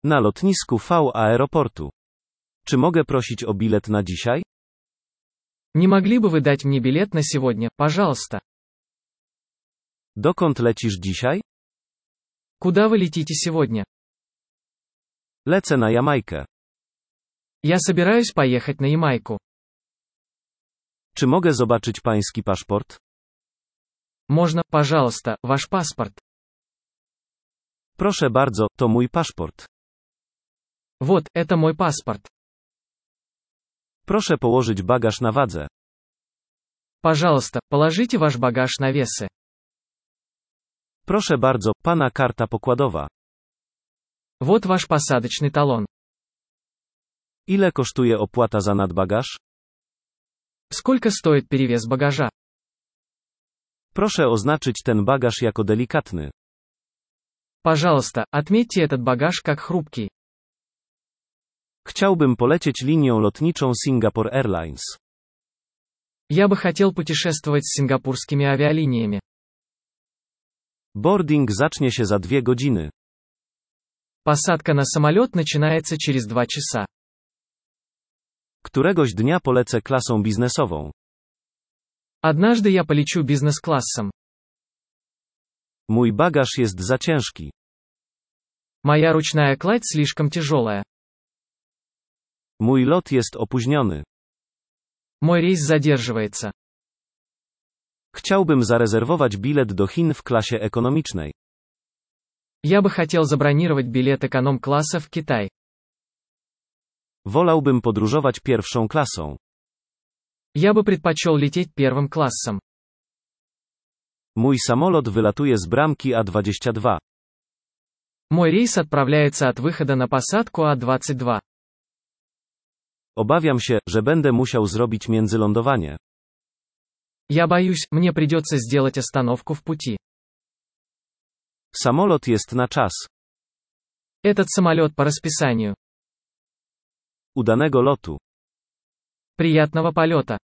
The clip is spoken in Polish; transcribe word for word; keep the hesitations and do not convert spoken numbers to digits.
Na lotnisku V aeroportu. Czy mogę prosić o bilet na dzisiaj? Не могли бы вы дать мне билет на сегодня, пожалуйста? Dokąd lecisz dzisiaj? Куда вы летите сегодня? Lecę na Jamajkę. Я собираюсь поехать на Ямайку. Czy mogę zobaczyć pański paszport? Можно, пожалуйста, ваш паспорт? Proszę bardzo, to mój paszport. Вот, это мой паспорт. Proszę położyć bagaż na wadze. Пожалуйста, положите ваш багаж на весы. Proszę bardzo, pana karta pokładowa. Вот ваш посадочный талон. Ile kosztuje opłata za nadbagaż? Сколько стоит перевес багажа? Proszę oznaczyć ten bagaż jako delikatny. Пожалуйста, отметьте этот багаж как хрупкий. Chciałbym polecieć linią lotniczą Singapore Airlines. Я бы хотел путешествовать с сингапурскими авиалиниями. Boarding zacznie się za dwie godziny. Посадка на самолет начинается через два часа. Któregoś dnia polecę klasą biznesową. Однажды я полечу бизнес-классом. Mój bagaż jest za ciężki. Моя ручная кладь слишком тяжелая. Mój lot jest opóźniony. Мой рейс задерживается. Chciałbym zarezerwować bilet do Chin w klasie ekonomicznej. Я бы хотел забронировать билет эконом-класса в Китай. Wolałbym podróżować pierwszą klasą. Я бы предпочел лететь первым классом. Mój samolot wylatuje z bramki A dwadzieścia dwa. Мой рейс отправляется от выхода на посадку А двадцать два. Obawiam się, że będę musiał zrobić międzylądowanie. Я боюсь, мне придется сделать остановку в пути. Samolot jest na czas. Этот самолет по расписанию. Udanego lotu. Приятного полета.